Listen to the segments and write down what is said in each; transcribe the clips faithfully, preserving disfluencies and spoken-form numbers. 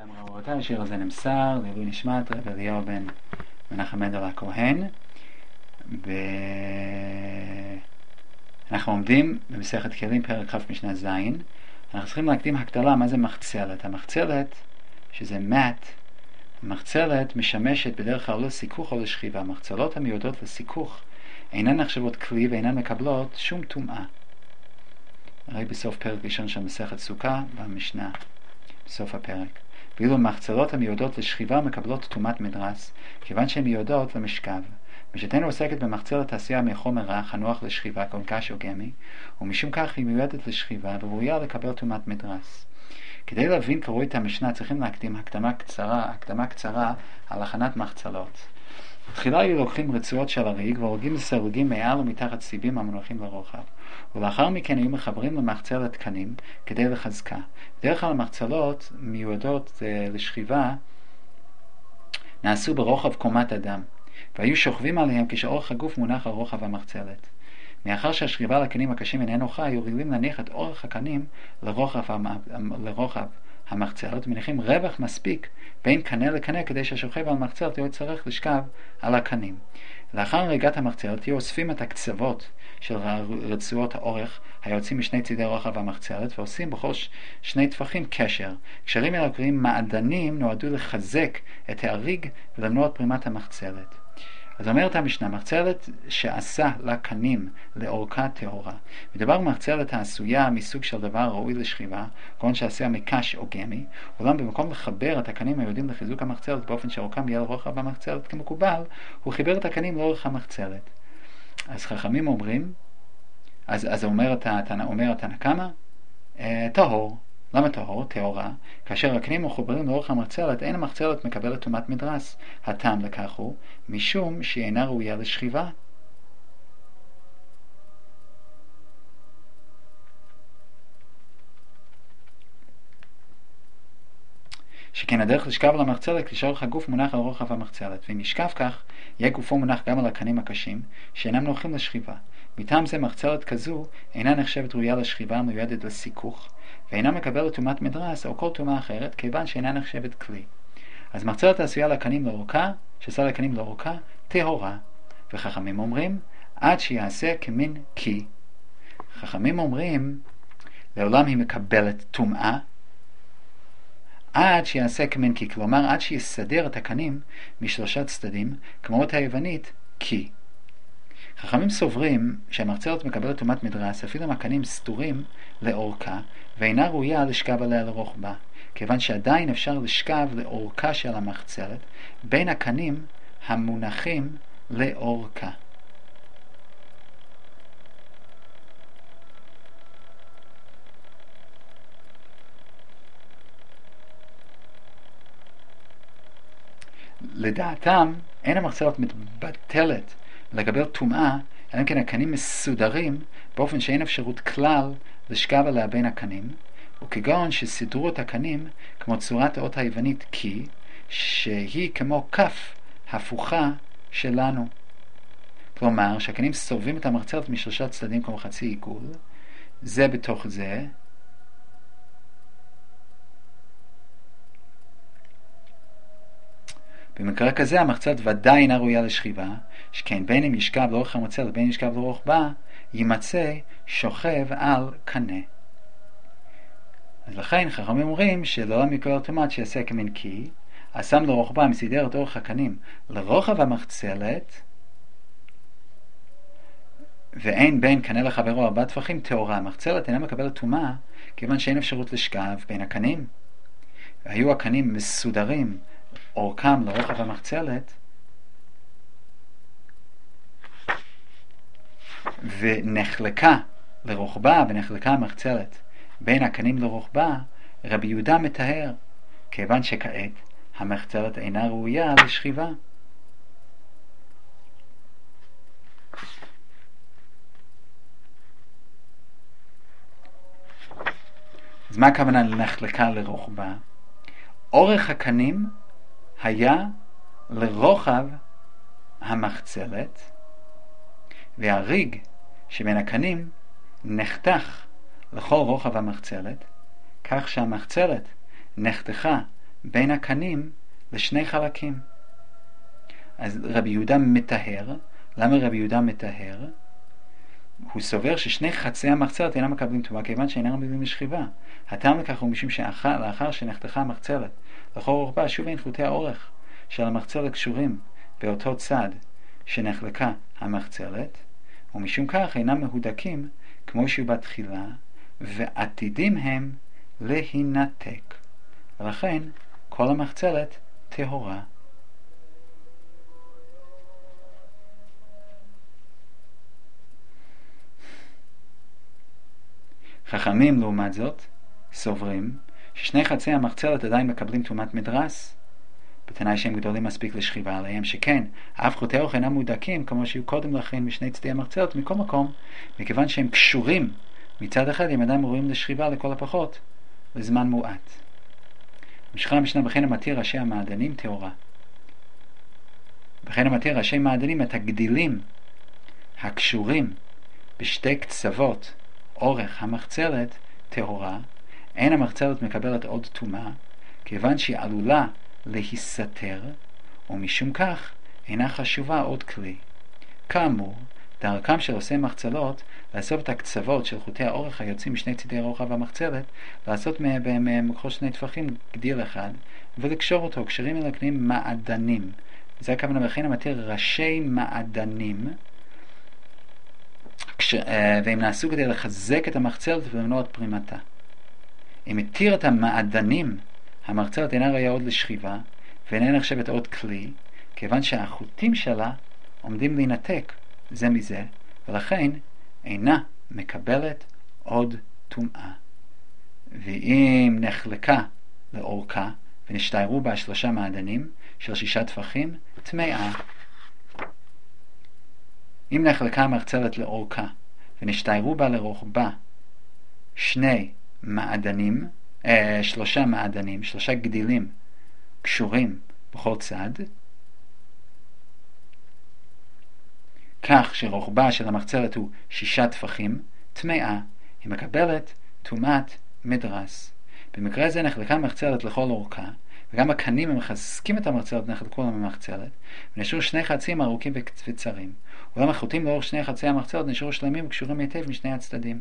אמרו רבותיי, השיר הזה נמסר לעילוי נשמת רב אליהו בן מנחם מנדל הכהן, ואנחנו עומדים במסכת כלים פרק כ' משנה ז'. אנחנו צריכים להקדים הקדלה מה זה מחצלת. המחצלת, שזה מת, המחצלת משמשת בדרך כלל לסיכוך או לשכיבה. המחצלות המיועדות לסיכוך אינן נחשבות כלי ואינן מקבלות שום טומאה. הרי בסוף פרק ראשון של מסכת סוכה במשנה, בסוף הפרק. ואילו מחצלות המיועדות לשכיבה מקבלות טומאת מדרס, כיוון שהן מיועדות למשכב. משתנו עוסקת במחצלת עשייה מחומר רך הנוח לשכיבה, כגון קש או גמי, ומשום כך היא מיועדת לשכיבה וראויה לקבל טומאת מדרס. כדי להבין כראוי את המשנה צריכים להקדים הקדמה קצרה, הקדמה קצרה על הכנת מחצלות. בתחילה היו לוקחים רצועות של הריג והורגים לסרוגים מעל ומתחת סיבים המונחים לרוחב, ולאחר מכן היו מחברים למחצלת תקנים כדי לחזקה. בדרך כלל המחצלות מיועדות לשכיבה נעשו ברוחב קומת אדם, והיו שוכבים עליהם כשאורך הגוף מונח על רוחב המחצלת. מאחר שהשכיבה לקנים הקשים איננו חי, היו רגילים להניח את אורך הקנים לרוחב, לרוחב המחצלת, ומניחים רווח מספיק בין קנה לקנה כדי שהשוכב על המחצלת יהיה צריך לשכב על הקנים. לאחר הריגת המחצלת היו אוספים את הקצוות של רצועות האורך היוצאים משני צידי רוחב המחצלת ועושים בכל שני טפחים קשר. קשרים אלה קוראים מעדנים, נועדו לחזק את הריג ולמנוע את פרימת המחצלת. אז אומרת המשנה, מחצלת שעשה לקנים לאורכה טהורה. מדובר במחצלת העשויה מסוג של דבר ראוי לשכיבה, כגון שעשויה מקש או גמי, אולם במקום לחבר את הקנים היהודים לחיזוק המחצלת באופן שאורכם יהיה לרוחב המחצלת כמקובל, הוא חיבר את הקנים לאורך המחצלת. אז חכמים אומרים, אז, אז אומר התנא קמא, אה, טהור. למה טהור? טהורה. כאשר הקנים מחוברים לאורך המחצלת, אין המחצלת מקבלת טומאת מדרס. הטעם לכך הוא משום שהיא אינה ראויה לשכיבה. שכן הדרך לשכב על המחצלת כשאורך הגוף מונח על רוחב המחצלת, ואם ישכב כך, יהיה גופו מונח גם על הקנים הקשים, שאינם נוחים לשכיבה. מטעם זה מחצלת כזו אינה נחשבת ראויה לשכיבה, מיועדת לסיכוך, ואינה מקבלת טומאת מדרס או כל טומאה אחרת, כיוון שאינה נחשבת כלי. אז מחצלת עשויה לקנים לאורכה, שעשה לקנים לאורכה, טהורה. וחכמים אומרים, עד שיעשה כמין קי. חכמים אומרים, לעולם היא מקבלת טומאה, עד שיעשה כמין קי, כלומר עד שיסדר את הקנים משלושה צדדים, כמו אותה היוונית, קי. חכמים סוברים שהמחצלת מקבלת טומאת מדרס אפילו אם הקנים סתורים לאורכה ואינה ראויה לשכב עליה לרוחבה, כיוון שעדיין אפשר לשכב לאורכה של המחצלת בין הקנים המונחים לאורכה. לדעתם אין המחצלת מתבטלת לקבל טומאה, אלא אם כן הקנים מסודרים באופן שאין אפשרות כלל לשכב עליה בין הקנים, וכגון שסידרו את הקנים כמו צורת האות היוונית קי, שהיא כמו כף הפוכה שלנו. כלומר שהקנים סובבים את המחצלת משלושה צדדים כמו חצי עיגול, זה בתוך זה, במקרה כזה המחצלת ודאי אינה ראויה לשכיבה, שכן בין אם ישכב לאורך המחצלת בין אם ישכב לרוחבה, יימצא שוכב על קנה. אז לכן חכמים אומרים שלעולם יקבל טומאה שיעשה כמין קי, אז שם לרוחבה מסידר את אורך הקנים לרוחב המחצלת, ואין בין קנה לחברו ארבעה טפחים טהורה. המחצלת אינה מקבלת טומאה כיוון שאין אפשרות לשכב בין הקנים. היו הקנים מסודרים אורכם לרוחב המחצלת, ונחלקה לרוחבה ונחלקה המחצלת בין הקנים לרוחבה, רבי יהודה מתאר, כיוון שכעת המחצלת אינה ראויה לשכיבה. אז מה הכוונה לנחלקה לרוחבה? אורך הקנים היה לרוחב המחצלת, והריג שבין הקנים נחתך לכל רוחב המחצלת, כך שהמחצלת נחתכה בין הקנים לשני חלקים. אז רבי יהודה מטהר. למה רבי יהודה מטהר? הוא סובר ששני חצי המחצלת אינם מקבלים טומאה, כיוון שאינם רגילים לשכיבה. הטעם לכך הוא משום שלאחר שנחתכה המחצלת לכל רוחבה, שוב אין חוטי האורך של המחצלת קשורים באותו צד שנחלקה המחצלת, ומשום כך אינם מהודקים כמו שהוא בתחילה, ועתידים הם להינתק. ולכן כל המחצלת טהורה. חכמים לעומת זאת סוברים ששני חצי המחצלת עדיין מקבלים טומאת מדרס, בתנאי שהם גדולים מספיק לשכיבה עליהם, שכן אף חוטי אורך אינם מודקים כמו שהיו קודם לכן משני צדי המחצלת. מכל מקום, מכיוון שהם קשורים מצד אחד, הם עדיין ראויים לשכיבה לכל הפחות לזמן מועט. ממשיכה המשנה, בכן המתיר ראשי המעדנים טהורה. בכן המתיר ראשי מעדנים את הגדילים הקשורים בשתי קצוות אורך המחצלת טהורה. אין המחצלת מקבלת עוד טומאה, כיוון שהיא עלולה להיסתר, ומשום כך אינה חשובה עוד כלי. כאמור, דרכם של עושי מחצלות לאסוף את הקצוות של חוטי האורך היוצאים משני צידי רוחב המחצלת, לעשות מהם כל שני טפחים גדיל אחד, ולקשור אותו. קשרים אלה נקראים מעדנים. זה הכוונה, בכן המתיר ראשי מעדנים, כש... והם נעשו כדי לחזק את המחצלת ולמנוע את פרימתה. אם מתיר את המעדנים, המחצלת אינה ראויה עוד לשכיבה, ואינה נחשבת עוד כלי, כיוון שהחוטים שלה עומדים להינתק זה מזה, ולכן אינה מקבלת עוד טומאה. ואם נחלקה לאורכה ונשתיירו בה שלושה מעדנים של שישה טפחים, טמאה. אם נחלקה המחצלת לאורכה ונשתיירו בה לרוחבה שני מעדנים, אה, שלושה מעדנים, שלושה גדילים קשורים בכל צד, כך שרוחבה של המחצלת הוא שישה טפחים, טמאה. היא מקבלת טומאת מדרס. במקרה זה נחלקה המחצלת לכל אורכה, וגם הקנים המחזקים את המחצלת נחלקו למחצלת, ונשארו שני חצים ארוכים וקצרים. אולם החוטים לאורך שני חצי המחצלת נשארו שלמים וקשורים היטב משני הצדדים.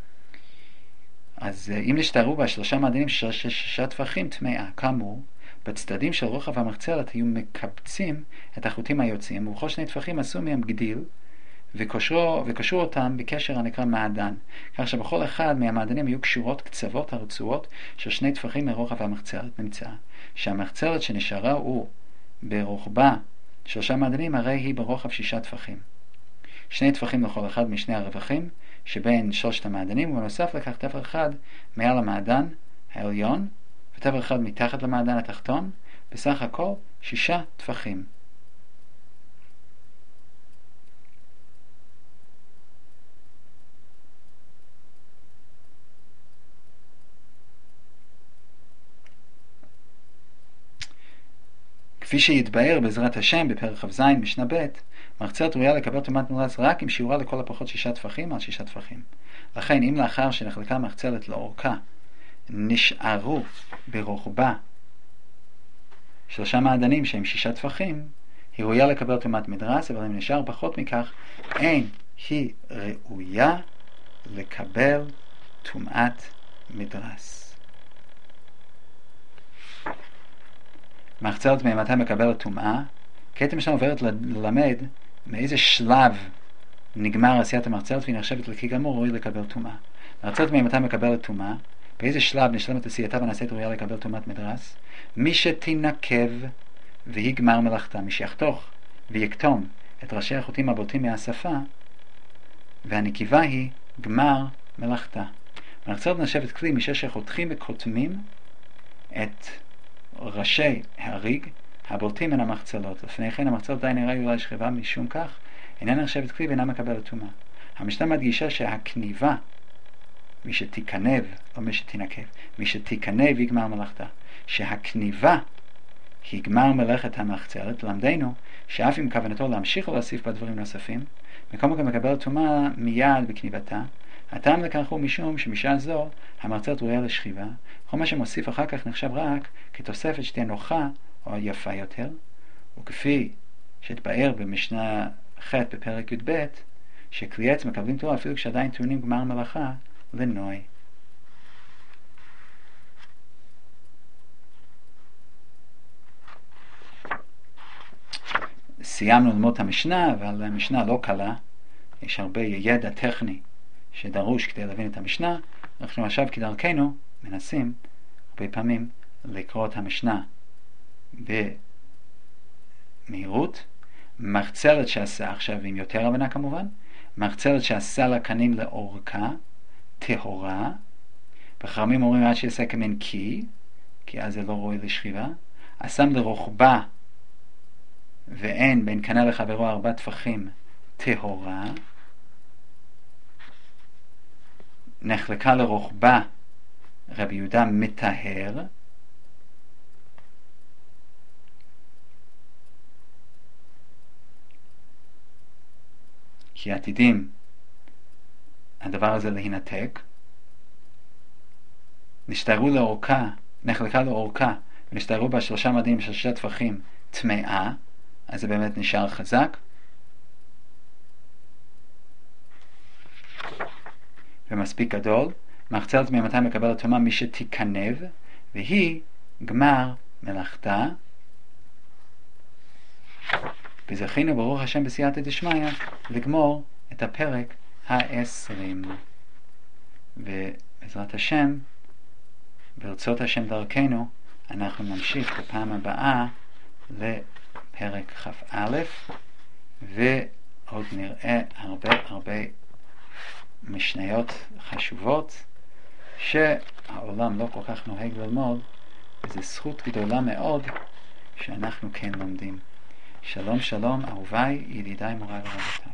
אז אם נשתיירו בה שלושה מעדנים של שישה טפחים, טמאה. כאמור, בצדדים של רוחב המחצלת היו מקבצים את החוטים היוצאים, ובכל שני טפחים עשו מהם גדיל, וקשרו, וקשרו אותם בקשר הנקרא מעדן, כך שבכל אחד מהמעדנים היו קשורות קצוות הרצועות של שני טפחים מרוחב המחצלת. נמצא שהמחצלת שנשארה הוא ברוחבה שלושה מעדנים, הרי היא ברוחב שישה טפחים. שני טפחים לכל אחד משני הרווחים שבין שלושת המעדנים, ובנוסף לכך טפח אחד מעל המעדן העליון, וטפח אחד מתחת למעדן התחתון, בסך הכל שישה טפחים. כפי שיתבאר בעזרת השם בפרק כ"ז משנה ב', מחצלת ראויה לקבל טומאת מדרס רק אם שיעורה לכל הפחות שישה טפחים על שישה טפחים. לכן אם לאחר שנחלקה מחצלת לאורכה נשארו ברוחבה שלושה מעדנים שהם שישה טפחים, היא ראויה לקבל טומאת מדרס, אבל אם נשאר פחות מכך, אין היא ראויה לקבל טומאת מדרס. מחצלת מתי מקבלת טומאה? כעת המשנה עוברת ללמד מאיזה שלב נגמר עשיית המחצלת והיא נחשבת לכי גמור ראוי לקבל טומאה. מחצלת מתי מקבלת טומאה? באיזה שלב נשלמת עשייתה ונעשית ראויה לקבל טומאת מדרס? מי שתנקב והיא גמר מלאכתה, מי שיחתוך ויקטום את ראשי החוטים הבולטים מהשפה, והנקיבה היא גמר מלאכתה. מחצלת נחשבת כלי משום שחותכים וקוטמים את ראשי הריג הבולטים מן המחצלות. לפני כן המחצלת די נראה אולי שכיבה, משום כך איננה נחשבת כלי ואינה מקבלת טומאה. המשנה מדגישה שהכניבה, מי שתיקנב, לא מי שתנקב, מי שתיקנב היא גמר מלאכתה. שהכניבה היא גמר מלאכת המחצלת, למדנו שאף אם כוונתו להמשיך ולהוסיף בדברים נוספים, מקום גם מקבלת טומאה מיד בכניבתה, הטעם לכך הוא משום שבשעה זו המרצלת ראויה לשכיבה, כל מה שמוסיף אחר כך נחשב רק כתוספת שתהיה נוחה או יפה יותר, וכפי שהתבאר במשנה ח' בפרק י"ב, שכלי עץ מקבלים תורה אפילו כשעדיין טעונים גמר מלאכה לנוי. סיימנו ללמוד את המשנה, אבל המשנה לא קלה, יש הרבה ידע טכני שדרוש כדי להבין את המשנה. אנחנו עכשיו כדרכנו מנסים הרבה פעמים לקרוא את המשנה במהירות. מחצלת שעשה, עכשיו עם יותר הבנה כמובן, מחצלת שעשה לה קנים לאורכה, טהורה, בחכמים אומרים עד שיעשה כמין קי, כי אז זה לא ראוי לשכיבה, אסם לרוחבה ואין בין קנה לחברו ארבע טפחים, טהורה, נחלקה לרוחבה רבי יהודה מטהר, כי עתידים הדבר הזה להינתק. נשתרו לאורכה, נחלקה לאורכה, ונשתרו בה שלושה מדים של שתי טפחים טמאה, אז זה באמת נשאר חזק. ומספיק גדול. מחצלת ממתי מקבל התאמה מי שתיכנב, והיא גמר מלאכתה. וזכינו ברוך השם בסייעתא דשמיא לגמור את הפרק העשרים. ובעזרת השם, ברצות השם דרכנו, אנחנו נמשיך בפעם הבאה לפרק כ"א, ועוד נראה הרבה הרבה משניות חשובות שהעולם לא כל כך נוהג ללמוד, וזו זכות גדולה מאוד שאנחנו כן לומדים. שלום שלום אהוביי, ידידיי מוריי ורבותיי.